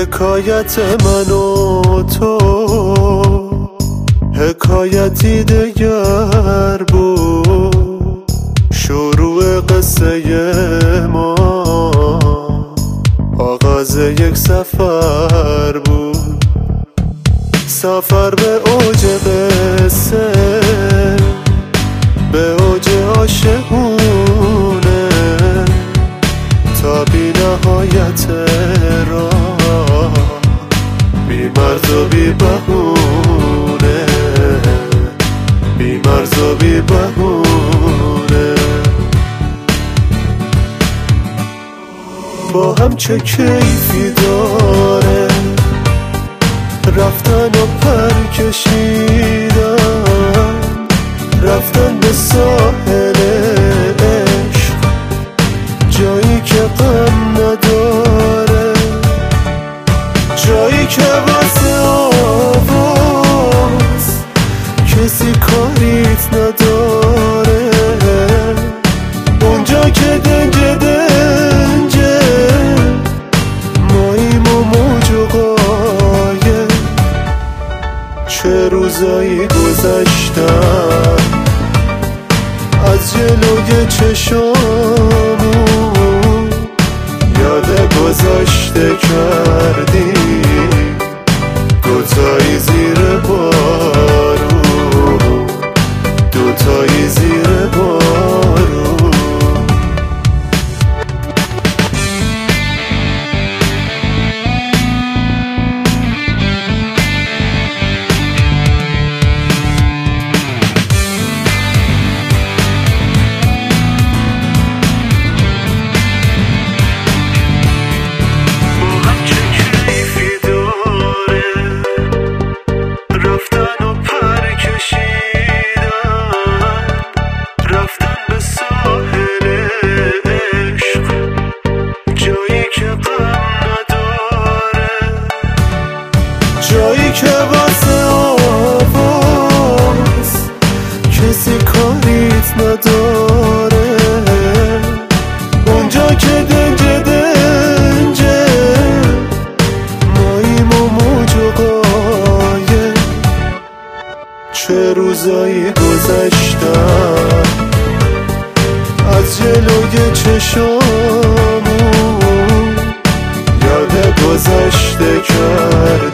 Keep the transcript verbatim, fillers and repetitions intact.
حکایت من و تو حکایتی دگر بود، شروع قصه ما آغاز یک سفر بود. سفر به اوج قصه، به اوج عاشقونه، تا بی نهایت راه، بی مرز و بی بهونه، بی مرز و بی بهونه. با هم چه کیفی داره رفتن و پر کشیدن، رفتن به ساحل عشق، جایی که غم نداره، جایی که واسه آواز کسی کاریت نداره، اونجا که دنج دنجه ماییم و موج و قایه. چه روزایی گذشتن از جلوی چشامون، یاد گذشته کردی دوتایی زیر بارون، دوتایی زیر بارون. جایی که واسه آواز کسی کاریت نداره، اونجا که دنج دنجه ماییم و موج و قایه. چه روزایی گذشتن از جلوی چشامون، یاد گذشته کرد